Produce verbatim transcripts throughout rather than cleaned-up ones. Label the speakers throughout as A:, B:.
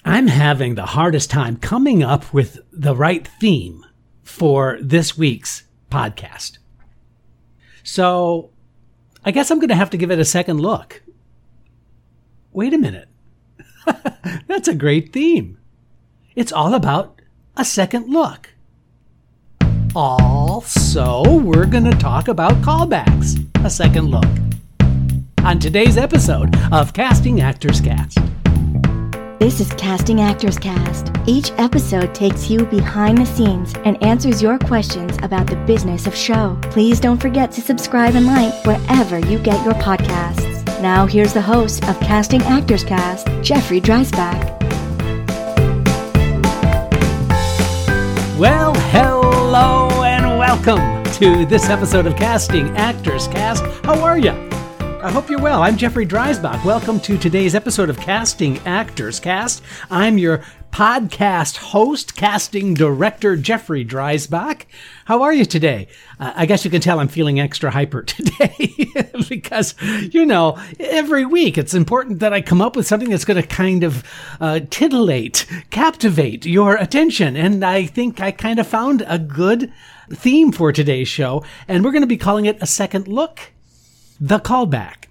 A: I'm having the hardest time coming up with the right theme for this week's podcast. So I guess I'm going to have to give it a second look. Wait a minute. That's a great theme. It's all about a second look. Also, we're going to talk about callbacks. A second look. On today's episode of Casting Actors Cast.
B: This is Casting Actors Cast. Each episode takes you behind the scenes and answers your questions about the business of show. Please don't forget to subscribe and like wherever you get your podcasts. Now here's the host of Casting Actors Cast, Jeffrey Dreisbach.
A: Well, hello and welcome to this episode of Casting Actors Cast. How are you? I hope you're well. I'm Jeffrey Dreisbach. Welcome to today's episode of Casting Actors Cast. I'm your podcast host, casting director, Jeffrey Dreisbach. How are you today? Uh, I guess you can tell I'm feeling extra hyper today because, you know, every week it's important that I come up with something that's going to kind of uh, titillate, captivate your attention. And I think I kind of found a good theme for today's show, and we're going to be calling it A Second Look. The callback.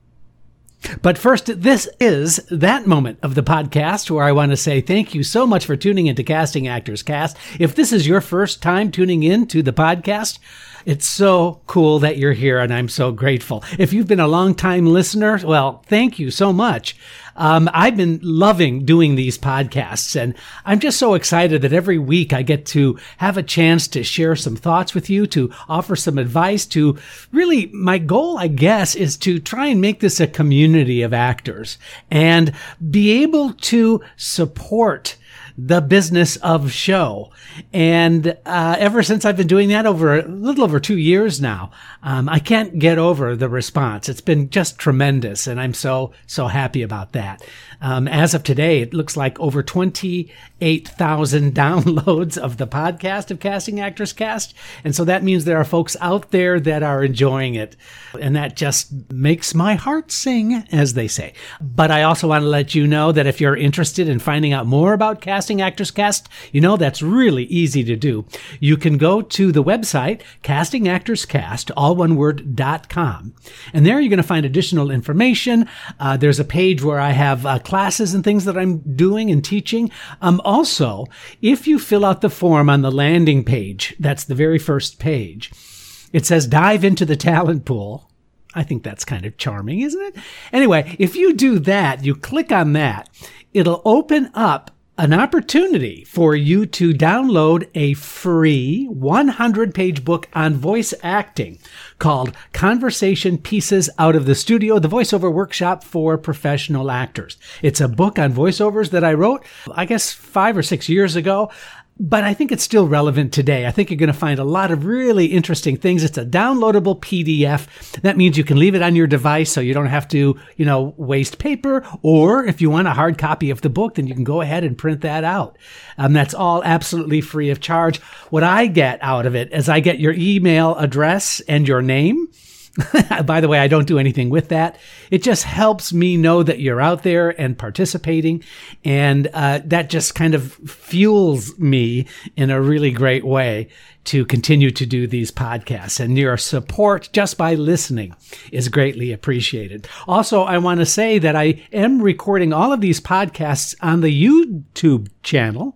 A: But first, this is that moment of the podcast where I want to say thank you so much for tuning into Casting Actors Cast. If this is your first time tuning in to the podcast, it's so cool that you're here, and I'm so grateful. If you've been a long-time listener, well, thank you so much. Um, I've been loving doing these podcasts, and I'm just so excited that every week I get to have a chance to share some thoughts with you, to offer some advice, to really, my goal, I guess, is to try and make this a community of actors and be able to support the business of show. And uh, ever since I've been doing that over a little over two years now, um, I can't get over the response. It's been just tremendous, and I'm so, so happy about that. Um, as of today, it looks like over twenty-eight thousand downloads of the podcast of Casting Actors Cast. And so that means there are folks out there that are enjoying it. And that just makes my heart sing, as they say. But I also want to let you know that if you're interested in finding out more about Casting Actors Cast, you know, that's really easy to do. You can go to the website, casting actors cast, all one word, dot com. And there you're going to find additional information. Uh, there's a page where I have uh, classes and things that I'm doing and teaching. Um, also, if you fill out the form on the landing page, that's the very first page, it says dive into the talent pool. I think that's kind of charming, isn't it? Anyway, if you do that, you click on that, it'll open up an opportunity for you to download a free one hundred page book on voice acting called Conversation Pieces Out of the Studio, the Voiceover Workshop for Professional Actors. It's a book on voiceovers that I wrote, I guess, five or six years ago. But I think it's still relevant today. I think you're going to find a lot of really interesting things. It's a downloadable P D F. That means you can leave it on your device so you don't have to, you know, waste paper. Or if you want a hard copy of the book, then you can go ahead and print that out. Um, that's all absolutely free of charge. What I get out of it is I get your email address and your name. By the way, I don't do anything with that. It just helps me know that you're out there and participating. And uh, that just kind of fuels me in a really great way to continue to do these podcasts. And your support just by listening is greatly appreciated. Also, I want to say that I am recording all of these podcasts on the YouTube channel.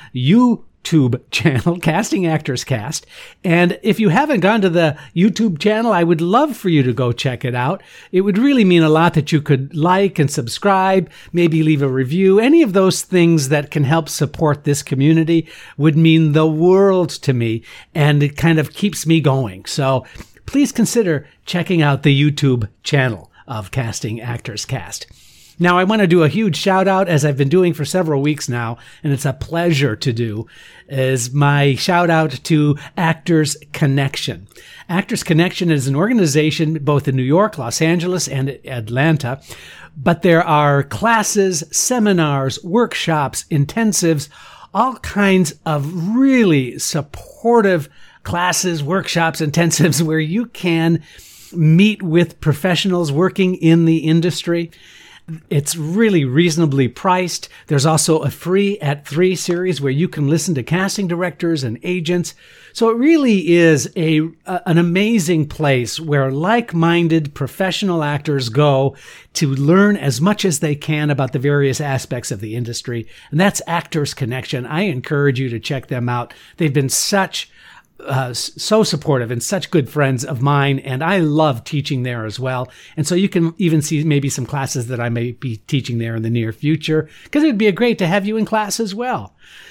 A: You YouTube channel, Casting Actors Cast. And if you haven't gone to the YouTube channel, I would love for you to go check it out. It would really mean a lot that you could like and subscribe, maybe leave a review. Any of those things that can help support this community would mean the world to me, and it kind of keeps me going. So please consider checking out the YouTube channel of Casting Actors Cast. Now, I want to do a huge shout out, as I've been doing for several weeks now, and it's a pleasure to do, is my shout out to Actors Connection. Actors Connection is an organization both in New York, Los Angeles, and Atlanta, but there are classes, seminars, workshops, intensives, all kinds of really supportive classes, workshops, intensives where you can meet with professionals working in the industry. It's really reasonably priced. There's also a free at three series where you can listen to casting directors and agents. So it really is a, a an amazing place where like-minded professional actors go to learn as much as they can about the various aspects of the industry. And that's Actors Connection. I encourage you to check them out. They've been such Uh, so supportive and such good friends of mine, and I love teaching there as well. And so you can even see maybe some classes that I may be teaching there in the near future, because it would be great to have you in class as well.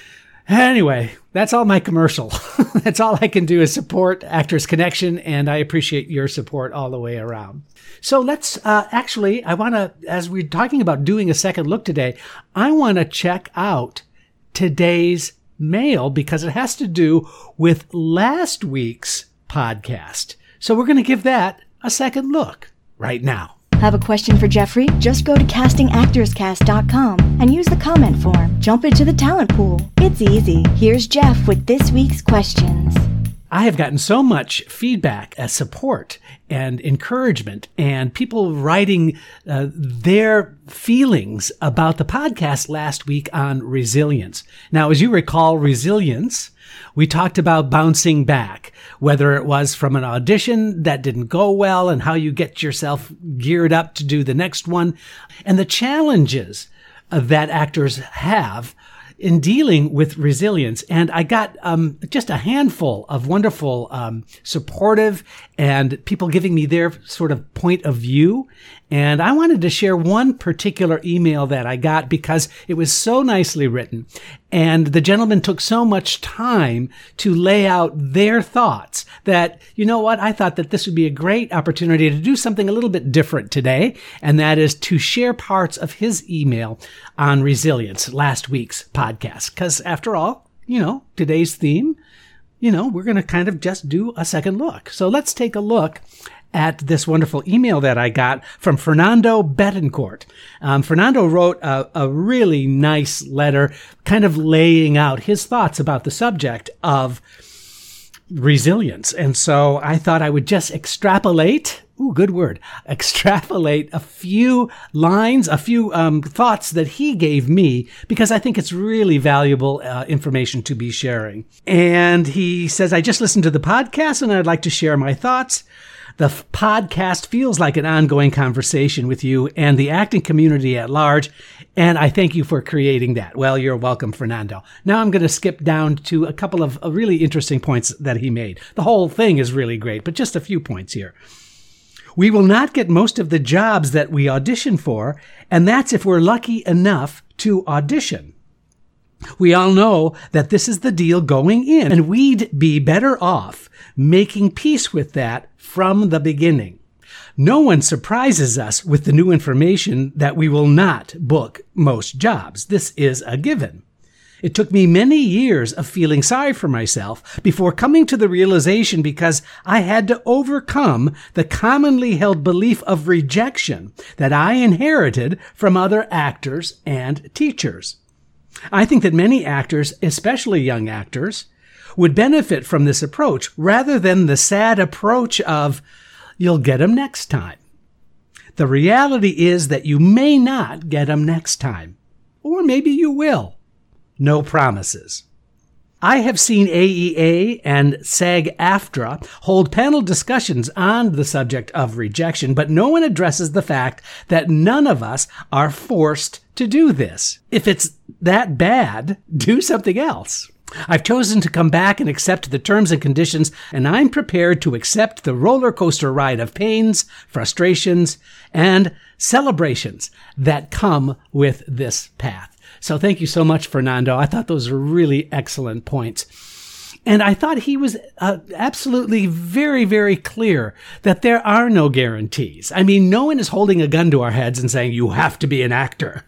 A: Anyway, that's all my commercial. That's all I can do is support Actors Connection, and I appreciate your support all the way around. So let's uh, actually, I want to, as we're talking about doing a second look today, I want to check out today's mail because it has to do with last week's podcast. So we're going to give that a second look right now.
B: Have a question for Jeffrey? Just go to casting actors cast dot com and use the comment form. Jump into the talent pool. It's easy. Here's Jeff with this week's questions.
A: I have gotten so much feedback as support and encouragement and people writing uh, their feelings about the podcast last week on resilience. Now, as you recall, resilience, we talked about bouncing back, whether it was from an audition that didn't go well and how you get yourself geared up to do the next one, and the challenges uh, that actors have in dealing with resilience. And I got um, just a handful of wonderful, um, supportive and people giving me their sort of point of view. And I wanted to share one particular email that I got because it was so nicely written. And the gentleman took so much time to lay out their thoughts that, you know what, I thought that this would be a great opportunity to do something a little bit different today. And that is to share parts of his email on resilience, last week's podcast. Because after all, you know, today's theme, you know, we're going to kind of just do a second look. So let's take a look at this wonderful email that I got from Fernando Betancourt. Um, Fernando wrote a, a really nice letter kind of laying out his thoughts about the subject of resilience. And so I thought I would just extrapolate, ooh, good word, extrapolate a few lines, a few um, thoughts that he gave me, because I think it's really valuable uh, information to be sharing. And he says, I just listened to the podcast and I'd like to share my thoughts. The f- podcast feels like an ongoing conversation with you and the acting community at large, and I thank you for creating that. Well, you're welcome, Fernando. Now I'm going to skip down to a couple of uh, really interesting points that he made. The whole thing is really great, but just a few points here. We will not get most of the jobs that we audition for, and that's if we're lucky enough to audition. We all know that this is the deal going in, and we'd be better off making peace with that from the beginning. No one surprises us with the new information that we will not book most jobs. This is a given. It took me many years of feeling sorry for myself before coming to the realization because I had to overcome the commonly held belief of rejection that I inherited from other actors and teachers. I think that many actors, especially young actors, would benefit from this approach rather than the sad approach of, you'll get 'em next time. The reality is that you may not get 'em next time, or maybe you will. No promises. I have seen A E A and SAG-AFTRA hold panel discussions on the subject of rejection, but no one addresses the fact that none of us are forced to do this. If it's that bad, do something else. I've chosen to come back and accept the terms and conditions, and I'm prepared to accept the roller coaster ride of pains, frustrations, and celebrations that come with this path. So thank you so much, Fernando. I thought those were really excellent points. And I thought he was uh, absolutely very, very clear that there are no guarantees. I mean, no one is holding a gun to our heads and saying, you have to be an actor.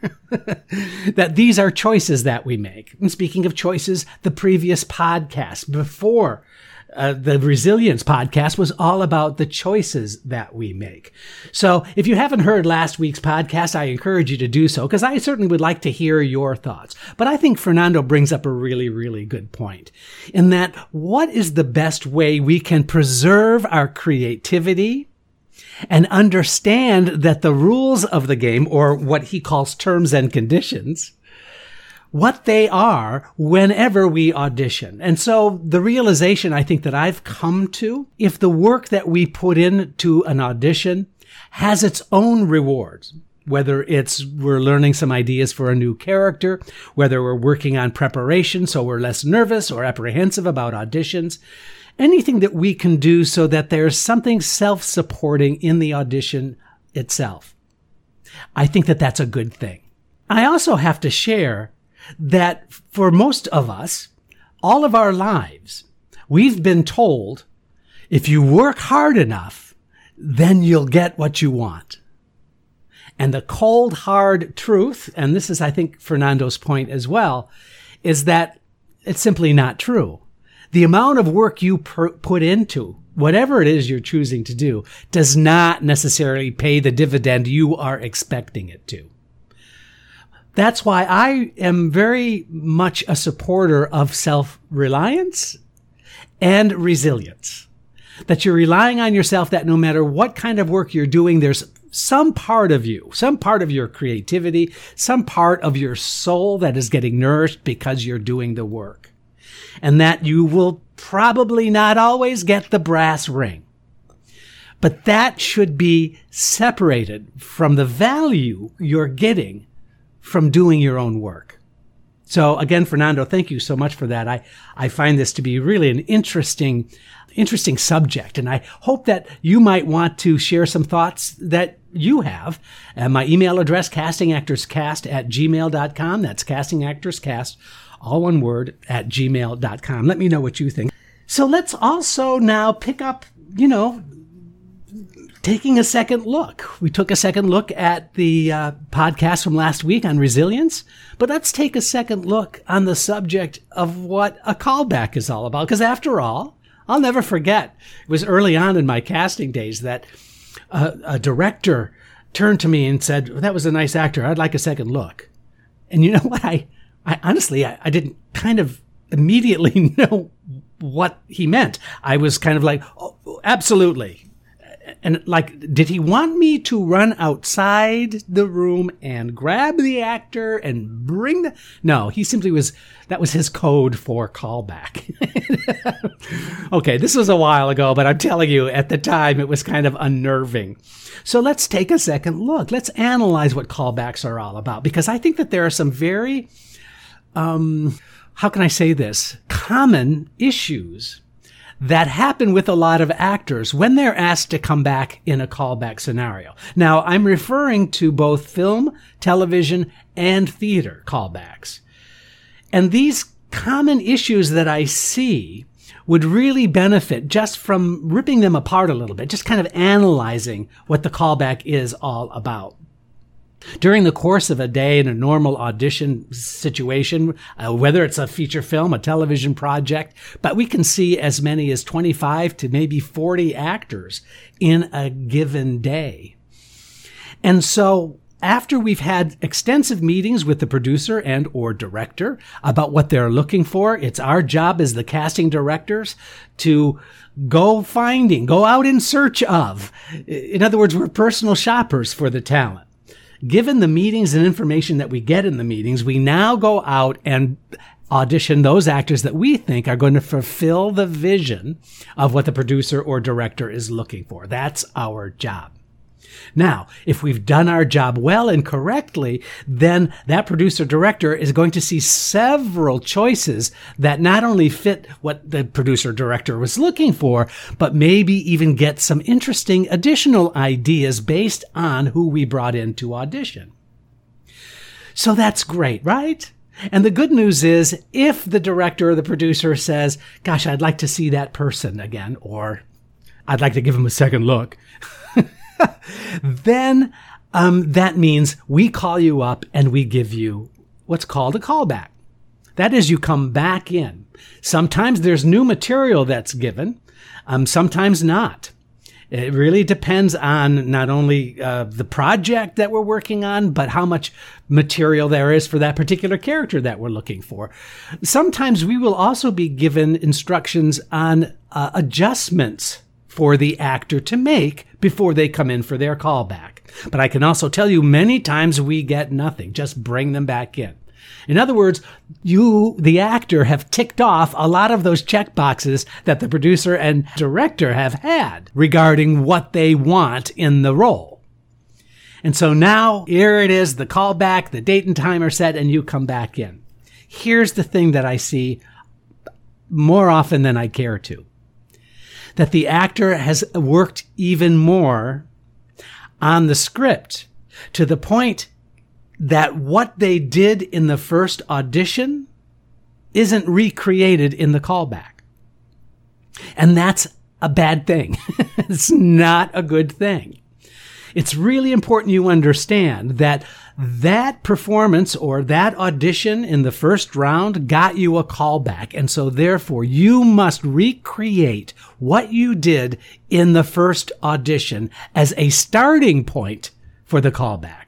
A: That these are choices that we make. And speaking of choices, the previous podcast before Uh, the Resilience podcast was all about the choices that we make. So if you haven't heard last week's podcast, I encourage you to do so, because I certainly would like to hear your thoughts. But I think Fernando brings up a really, really good point in that what is the best way we can preserve our creativity and understand that the rules of the game, or what he calls terms and conditions, what they are whenever we audition. And so the realization I think that I've come to, if the work that we put into an audition has its own rewards, whether it's we're learning some ideas for a new character, whether we're working on preparation so we're less nervous or apprehensive about auditions, anything that we can do so that there's something self-supporting in the audition itself, I think that that's a good thing. I also have to share that for most of us, all of our lives, we've been told, if you work hard enough, then you'll get what you want. And the cold, hard truth, and this is, I think, Fernando's point as well, is that it's simply not true. The amount of work you per- put into whatever it is you're choosing to do does not necessarily pay the dividend you are expecting it to. That's why I am very much a supporter of self-reliance and resilience. That you're relying on yourself, that no matter what kind of work you're doing, there's some part of you, some part of your creativity, some part of your soul that is getting nourished because you're doing the work. And that you will probably not always get the brass ring. But that should be separated from the value you're getting from doing your own work. So again, Fernando, thank you so much for that. I, I find this to be really an interesting, interesting subject. And I hope that you might want to share some thoughts that you have. Uh, my email address, castingactorscast at gmail dot com. That's castingactorscast, all one word, at gmail dot com. Let me know what you think. So let's also now pick up, you know, taking a second look. We took a second look at the uh, podcast from last week on resilience, but let's take a second look on the subject of what a callback is all about. Because after all, I'll never forget, it was early on in my casting days that uh, a director turned to me and said, well, that was a nice actor. I'd like a second look. And you know what? I, I honestly, I, I didn't kind of immediately know what he meant. I was kind of like, oh, absolutely. And like, did he want me to run outside the room and grab the actor and bring the... No, he simply was... That was his code for callback. Okay, this was a while ago, but I'm telling you, at the time, it was kind of unnerving. So let's take a second look. Let's analyze what callbacks are all about, because I think that there are some very... Um, how can I say this? Common issues that happen with a lot of actors when they're asked to come back in a callback scenario. Now, I'm referring to both film, television, and theater callbacks. And these common issues that I see would really benefit just from ripping them apart a little bit, just kind of analyzing what the callback is all about. During the course of a day in a normal audition situation, uh, whether it's a feature film, a television project, but we can see as many as twenty-five to maybe forty actors in a given day. And so after we've had extensive meetings with the producer and or director about what they're looking for, it's our job as the casting directors to go finding, go out in search of. In other words, we're personal shoppers for the talent. Given the meetings and information that we get in the meetings, we now go out and audition those actors that we think are going to fulfill the vision of what the producer or director is looking for. That's our job. Now, if we've done our job well and correctly, then that producer director is going to see several choices that not only fit what the producer director was looking for, but maybe even get some interesting additional ideas based on who we brought in to audition. So that's great, right? And the good news is, if the director or the producer says, gosh, I'd like to see that person again, or I'd like to give him a second look, then um, that means we call you up and we give you what's called a callback. That is, you come back in. Sometimes there's new material that's given, um, sometimes not. It really depends on not only uh, the project that we're working on, but how much material there is for that particular character that we're looking for. Sometimes we will also be given instructions on uh, adjustments for the actor to make before they come in for their callback. But I can also tell you many times we get nothing. Just bring them back in. In other words, you, the actor, have ticked off a lot of those check boxes that the producer and director have had regarding what they want in the role. And so now, here it is, the callback, the date and time are set, and you come back in. Here's the thing that I see more often than I care to. That the actor has worked even more on the script to the point that what they did in the first audition isn't recreated in the callback. And that's a bad thing. It's not a good thing. It's really important you understand that that performance or that audition in the first round got you a callback. And so therefore you must recreate what you did in the first audition as a starting point for the callback.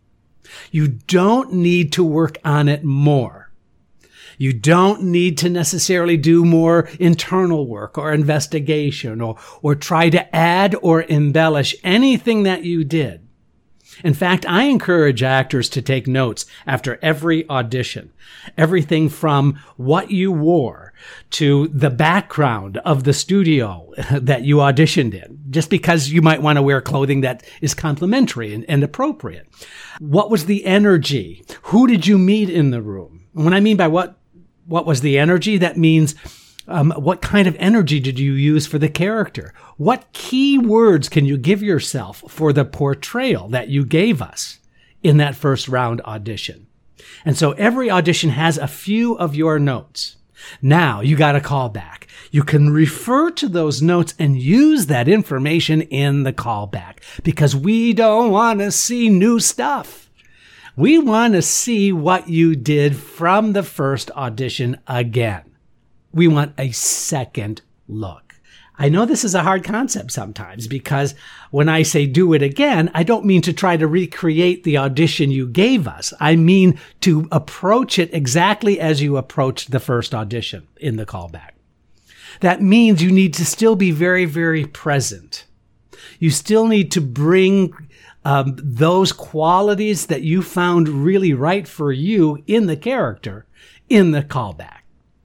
A: You don't need to work on it more. You don't need to necessarily do more internal work or investigation or, or try to add or embellish anything that you did. In fact, I encourage actors to take notes after every audition. Everything from what you wore to the background of the studio that you auditioned in, just because you might want to wear clothing that is complimentary and, and appropriate. What was the energy? Who did you meet in the room? And when I mean by what, what was the energy, that means Um, what kind of energy did you use for the character? What key words can you give yourself for the portrayal that you gave us in that first round audition? And so every audition has a few of your notes. Now you got a callback. You can refer to those notes and use that information in the callback because we don't want to see new stuff. We want to see what you did from the first audition again. We want a second look. I know this is a hard concept sometimes because when I say do it again, I don't mean to try to recreate the audition you gave us. I mean to approach it exactly as you approached the first audition in the callback. That means you need to still be very, very present. You still need to bring um, those qualities that you found really right for you in the character in the callback.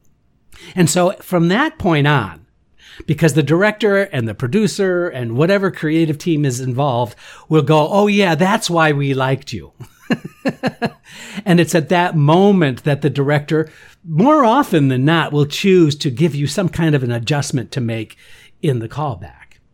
A: And so from that point on, because the director and the producer and whatever creative team is involved will go, oh yeah, that's why we liked you. And it's at that moment that the director, more often than not, will choose to give you some kind of an adjustment to make in the callback.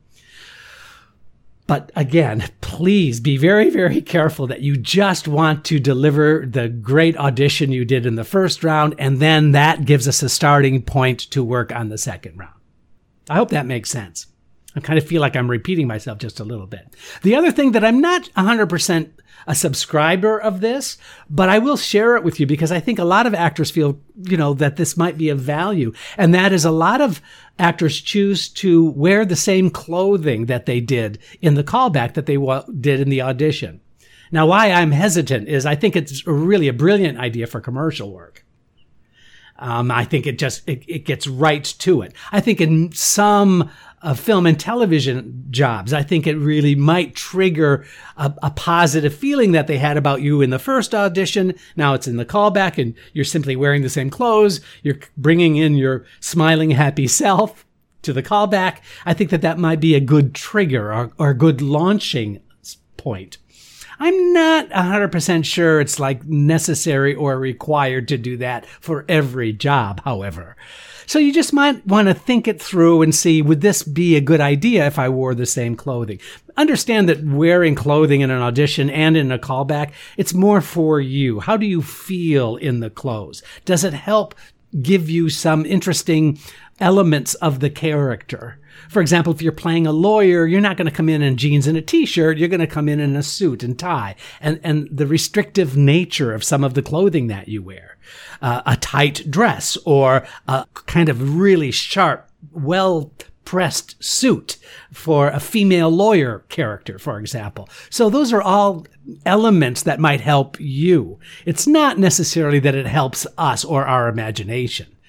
A: But again, please be very, very careful that you just want to deliver the great audition you did in the first round, and then that gives us a starting point to work on the second round. I hope that makes sense. I kind of feel like I'm repeating myself just a little bit. The other thing that I'm not one hundred percent a subscriber of this, but I will share it with you because I think a lot of actors feel, you know, that this might be of value. And that is a lot of actors choose to wear the same clothing that they did in the callback that they wa- did in the audition. Now, why I'm hesitant is I think it's really a brilliant idea for commercial work. Um, I think it just, it, it gets right to it. I think in some uh, film and television jobs, I think it really might trigger a, a positive feeling that they had about you in the first audition. Now it's in the callback and you're simply wearing the same clothes. You're bringing in your smiling, happy self to the callback. I think that that might be a good trigger or, or a good launching point. I'm not one hundred percent sure it's like necessary or required to do that for every job, however. So you just might want to think it through and see, would this be a good idea if I wore the same clothing? Understand that wearing clothing in an audition and in a callback, it's more for you. How do you feel in the clothes? Does it help give you some interesting elements of the character? For example, if you're playing a lawyer, you're not going to come in in jeans and a t-shirt. You're going to come in in a suit and tie. And, and the restrictive nature of some of the clothing that you wear, uh, a tight dress or a kind of really sharp, well-pressed suit for a female lawyer character, for example. So those are all elements that might help you. It's not necessarily that it helps us or our imagination.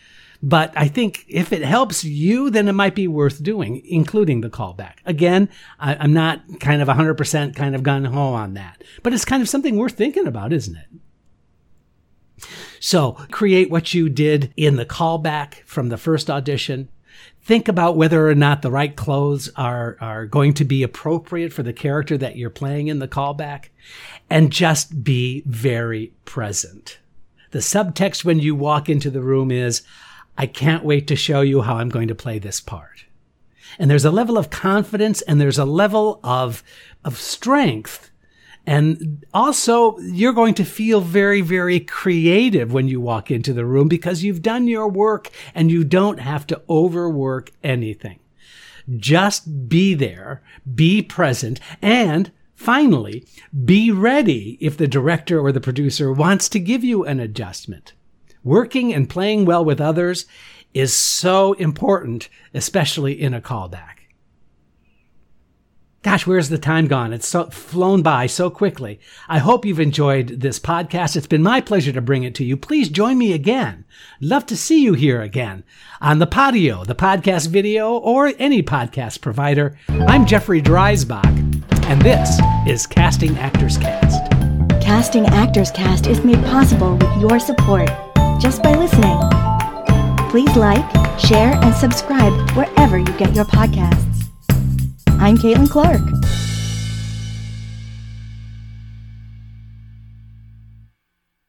A: But I think if it helps you, then it might be worth doing, including the callback. Again, I, I'm not kind of one hundred percent kind of gung-ho on that, but it's kind of something worth thinking about, isn't it? So create what you did in the callback from the first audition. Think about whether or not the right clothes are, are going to be appropriate for the character that you're playing in the callback, and just be very present. The subtext when you walk into the room is, I can't wait to show you how I'm going to play this part. And there's a level of confidence and there's a level of, of strength. And also, you're going to feel very, very creative when you walk into the room because you've done your work and you don't have to overwork anything. Just be there, be present, and finally, be ready if the director or the producer wants to give you an adjustment. Working and playing well with others is so important, especially in a callback. Gosh, where's the time gone? It's so flown by so quickly. I hope you've enjoyed this podcast. It's been my pleasure to bring it to you. Please join me again. Love to see you here again on the Podio, the podcast video, or any podcast provider. I'm Jeffrey Dreisbach, and this is Casting Actors Cast.
B: Casting Actors Cast is made possible with your support just by listening. Please like, share, and subscribe wherever you get your podcasts. I'm Caitlin Clark.